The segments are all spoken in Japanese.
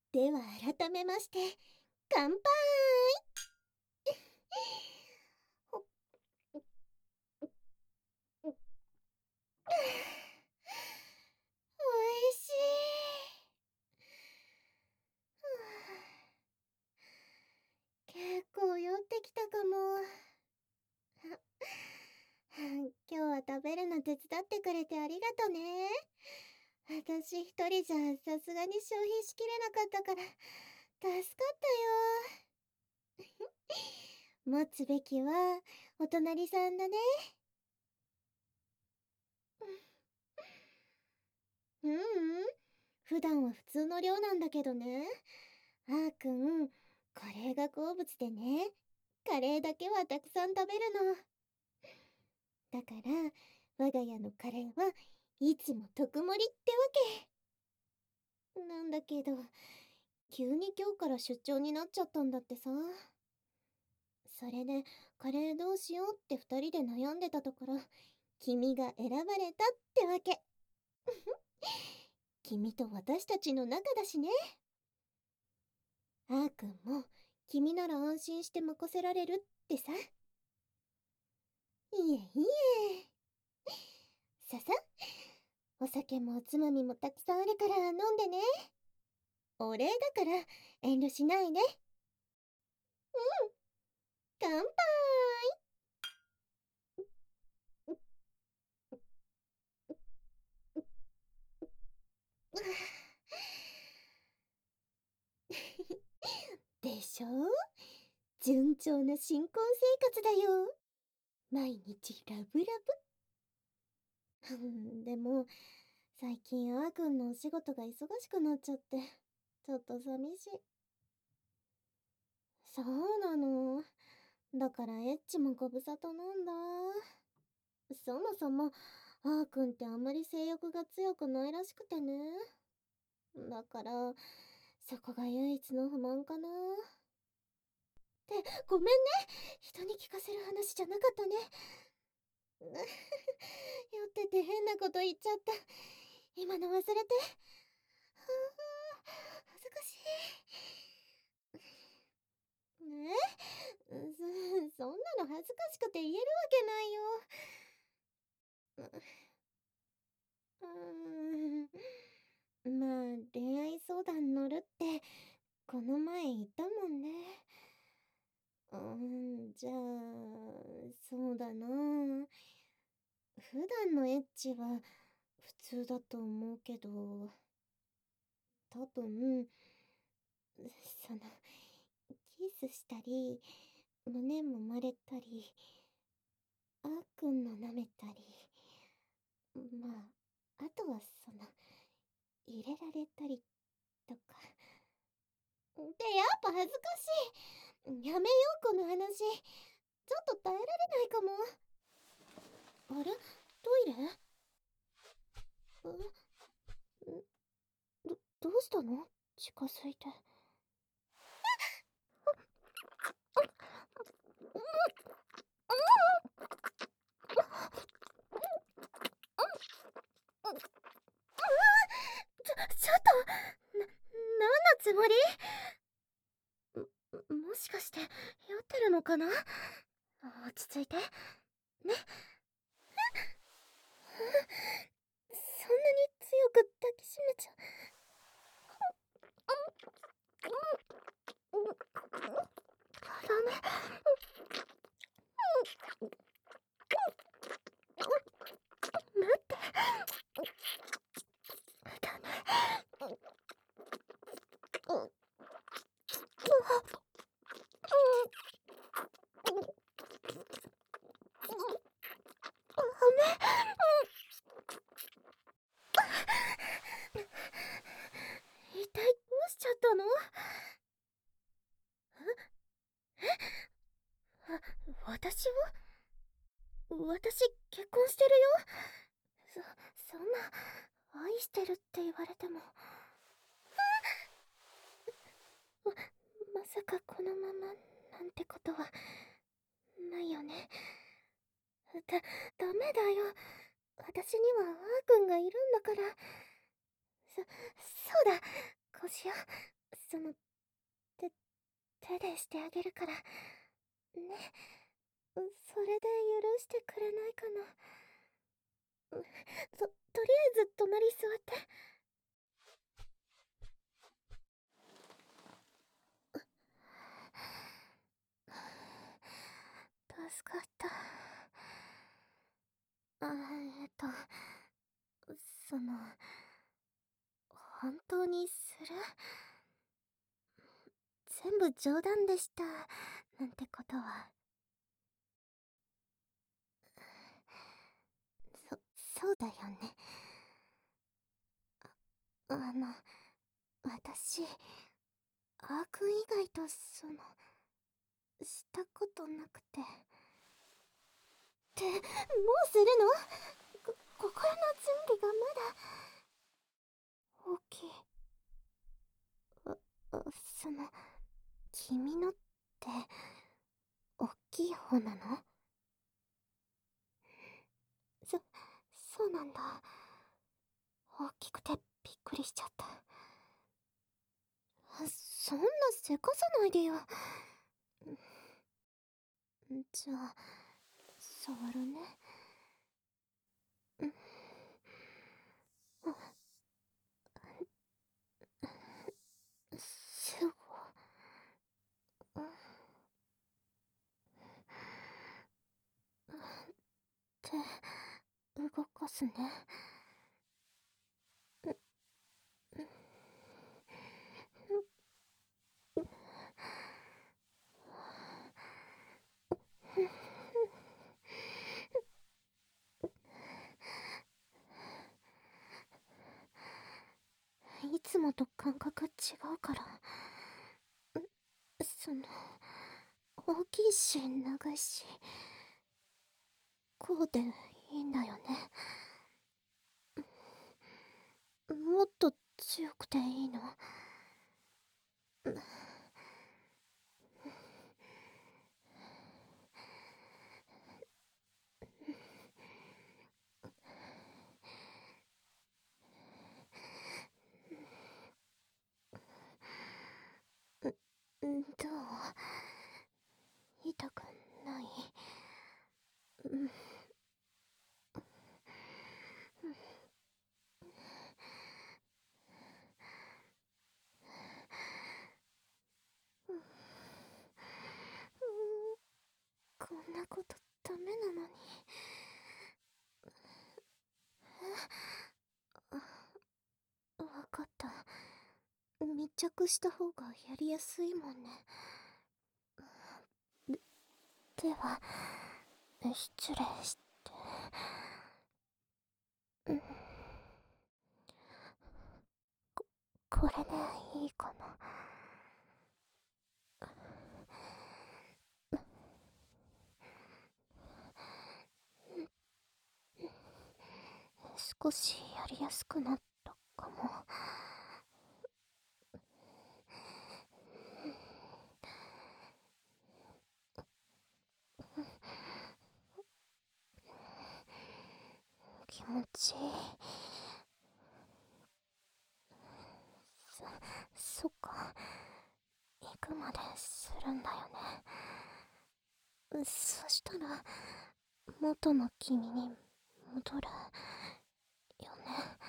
では改めまして、乾杯。おいしい。結構酔ってきたかも。今日は食べるの手伝ってくれてありがとね。私一人じゃさすがに消費しきれなかったから助かったよ。持つべきはお隣さんだね。うんうん。普段は普通の量なんだけどね。あーくん、カレーが好物でね。カレーだけはたくさん食べるの。だから、我が家のカレーはいつも特盛りってわけ。なんだけど、急に今日から出張になっちゃったんだってさ。それで、カレーどうしようって二人で悩んでたところ、君が選ばれたってわけ。君と私たちの仲だしね。あーくんも、君なら安心して任せられるってさ。いえいえ。ささ、お酒もおつまみもたくさんあるから飲んでね。お礼だから遠慮しないで。乾杯。でしょ？順調な新婚生活だよ。毎日ラブラブ。でも、最近あーくんのお仕事が忙しくなっちゃって、ちょっと寂しい。そうなの。だからエッチもご無沙汰なんだ。そもそも、あーくんってあんまり性欲が強くないらしくてね。だから、そこが唯一の不満かな。ごめんね。人に聞かせる話じゃなかったね。酔ってて変なこと言っちゃった。今の忘れて。恥ずかしい。そんなの恥ずかしくて言えるわけないよ。うーん。まあ、恋愛相談乗るって、この前言ったもんね。じゃあ、そうだな。普段のエッチは普通だと思うけど、多分、その、キスしたり、胸揉まれたり、あーくんの舐めたり、まあ、あとは入れられたりとか。やっぱ恥ずかしい。やめよう、この話。ちょっと耐えられないかも。あれ、トイレ？どうしたの？近づいて。ちょっと、なんのつもり？もしかして酔ってるのかな？落ち着いてね。そんなに強く抱きしめちゃ。ダメ。待って。ダメ。一体どうしちゃったの？私を？私結婚してるよ。そんな、愛してるって言われても。まさかこのままなんてことはないよね。だ、ダメだよ。私にはあーくんがいるんだから。そうだ、こうしよう。 その、手、手でしてあげるから。ね。それで許してくれないかな。とりあえず隣座って。助かった。その、本当にする？全部冗談でした、なんてことは。そうだよね。私、アー君以外としたことなくて。って、もうするの？心の準備がまだ。大きい。その、君のって、大きい方なの？そ、そうなんだ。大きくてびっくりしちゃった。そんなせかさないでよ。じゃあ、触るね。すご。手、動かすね。いつもと感覚違うから。大きいし長いし、こうでいいんだよね。もっと強くていいの？どう？痛くない？こんなことダメなのに。わかった。密着した方がやりやすいもんね。では、失礼して。これでいいかな。少しやりやすくなったかも。気持ちいい。そっか。行くまでするんだよね。そしたら、元の君に戻るよね。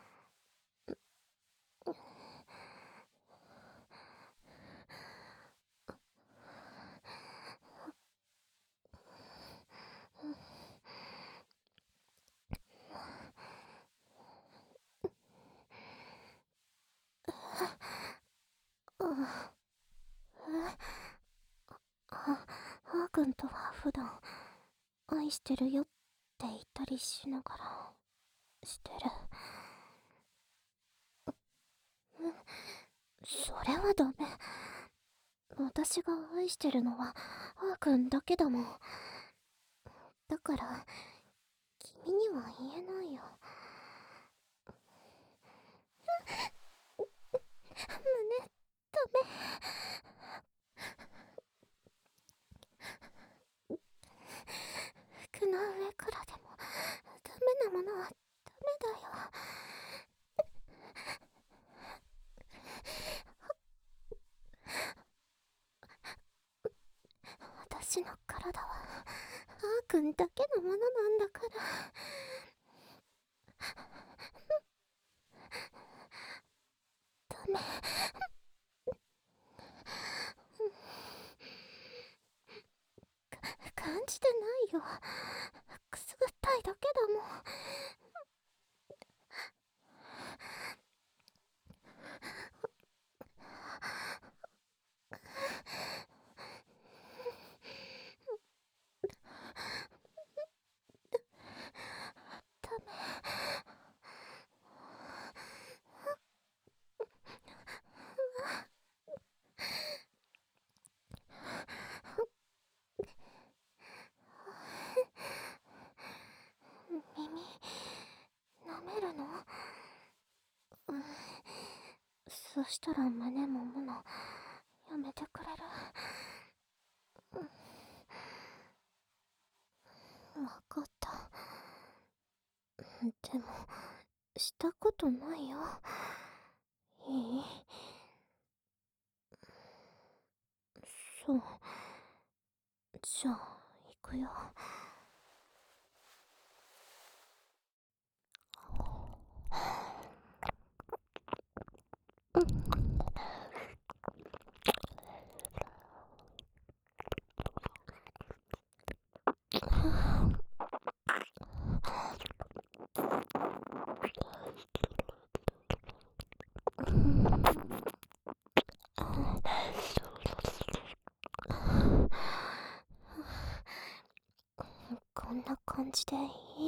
あーくんとは普段、愛してるよって言ったりしながら、してる。それはダメ。私が愛してるのは、あーくんだけだもん。だから、君には言えないよ。胸、ダメ。服の上からでも、ダメなものはダメだよ。 私の体はあーくんだけのものなんだから。ダメ。感じてないよ。くすぐったいだけだもん。ダメ。耳舐めるの？そしたら胸もむのやめてくれる？わかった。でもしたことないよ。いい？そう。じゃあ行くよ。こんな感じでいい？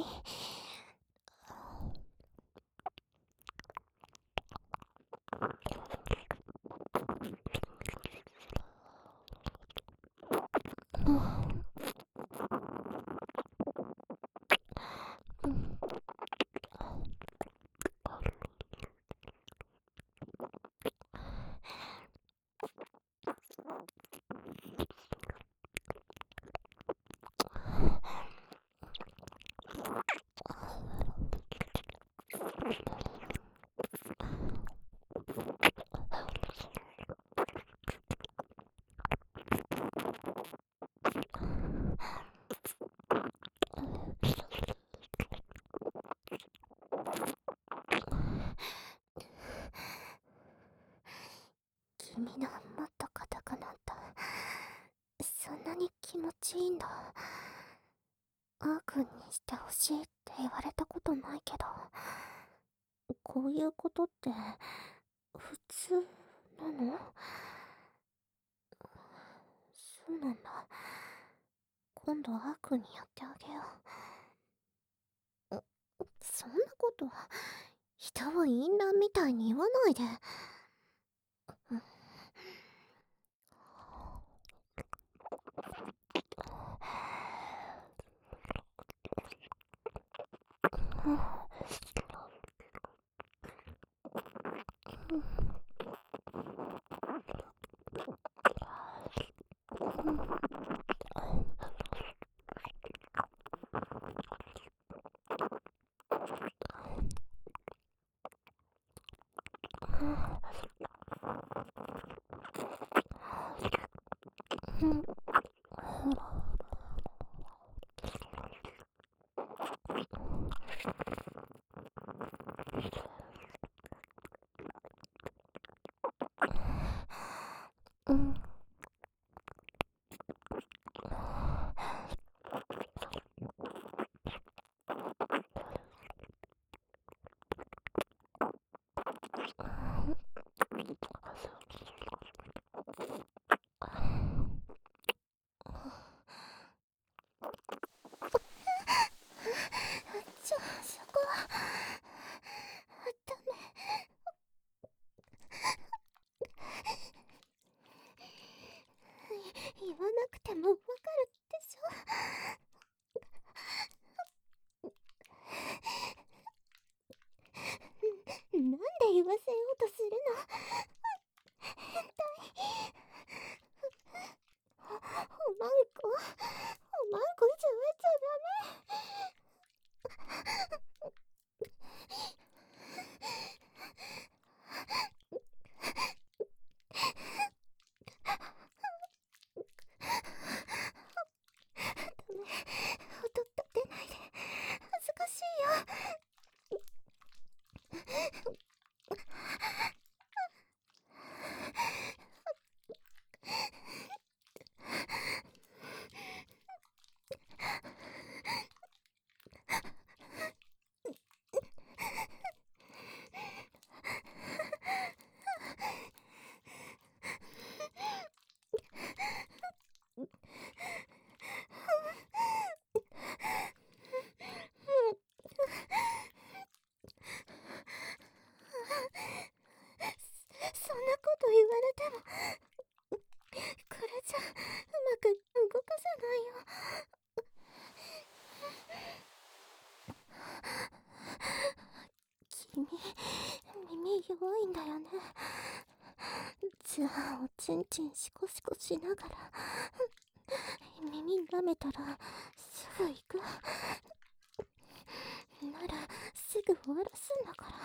君のもっと硬くなった。そんなに気持ちいいんだ。あーくんにしてほしいって言われたことないけど、こういうことって普通なの？そうなんだ。今度あーくんにやってあげよう。そんなこと人を淫乱みたいに言わないで。うん。そこはダメ。 れても、これじゃうまく動かせないよ。君、耳弱いんだよね。じゃあ、おちんちんシコシコしながら、耳舐めたら、すぐ行く。なら、すぐ終わらすんだから。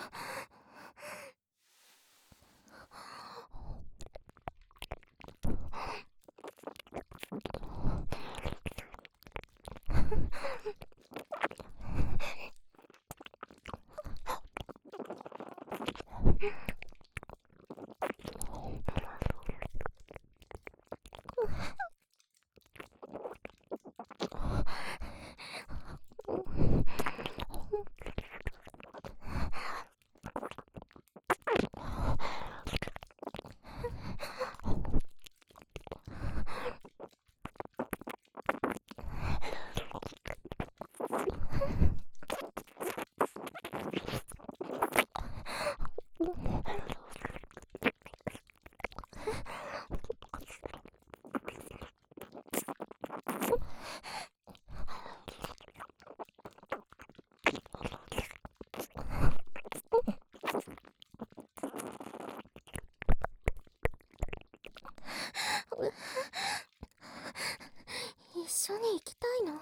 一緒に行きたいの？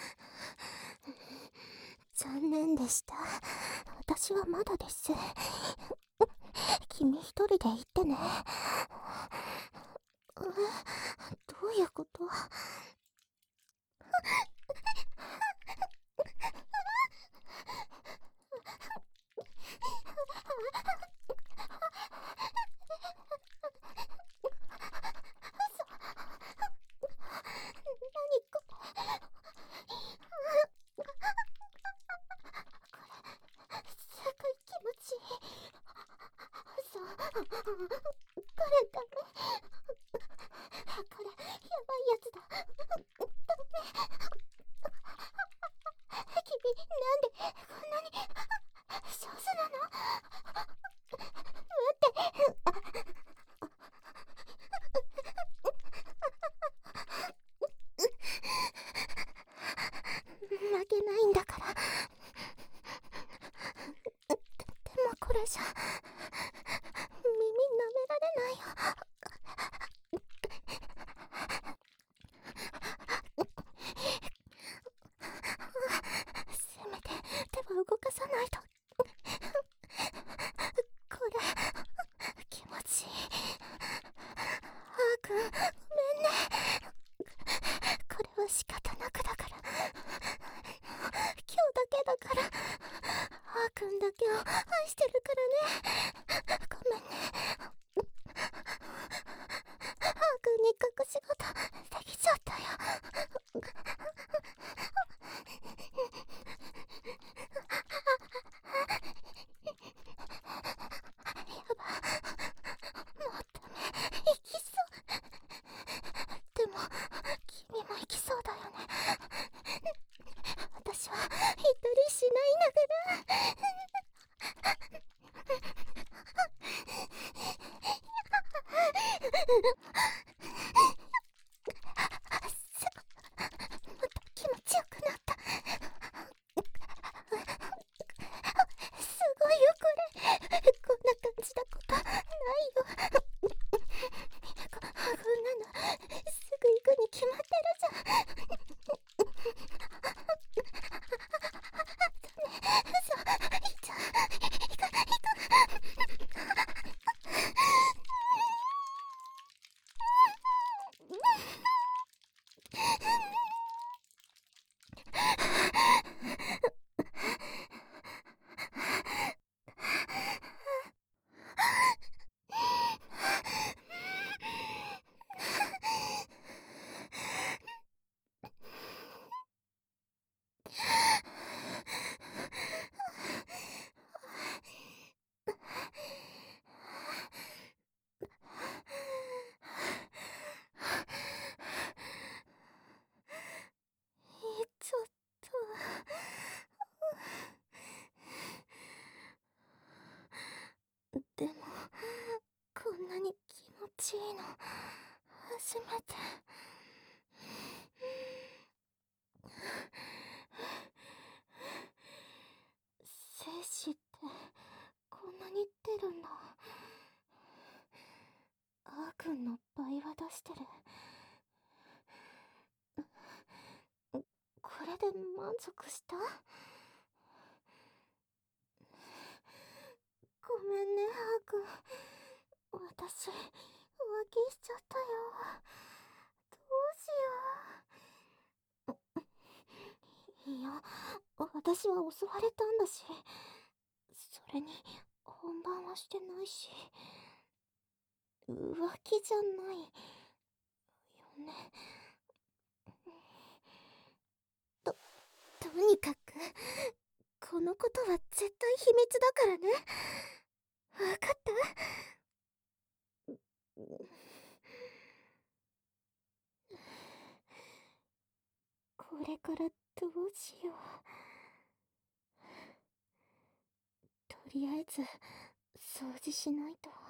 残念でした。私はまだです。君一人で行ってね。どういうこと？すごい気持ちいい。そう、これダメ。これ、やばいやつだ。ダメ。君、なんで、こんなに、上手なの？待って。負けないんだから。でもこれじゃ、耳舐められないよ。せめて手は動かさないと。これ、気持ちいい。あーくん、ごめんね。これは仕方なくだから。今日だけだから。あーくんだけを愛してるからね。ごめんね。あーくんに隠し事できちゃったよ。やば、もうダメ。行きそう。でも、君も行きそうだよね。私は一人しないながら。また気持ちよくなった。すごいよこれ。こんな感じだことないよ。こんなのすぐ行くに決まってるじゃん。ダメ、嘘。いいじゃん。行く。 ちいいの初めて。精子ってこんなに出るんだ。あーくんの倍は出してる。これで満足した？ごめんね、あーくん。私、浮気しちゃったよ。どうしよう。いや、私は襲われたんだし。それに、本番はしてないし。浮気じゃない。よね。と、とにかく、このことは絶対秘密だからね。わかった？これからどうしよう。とりあえず、掃除しないと。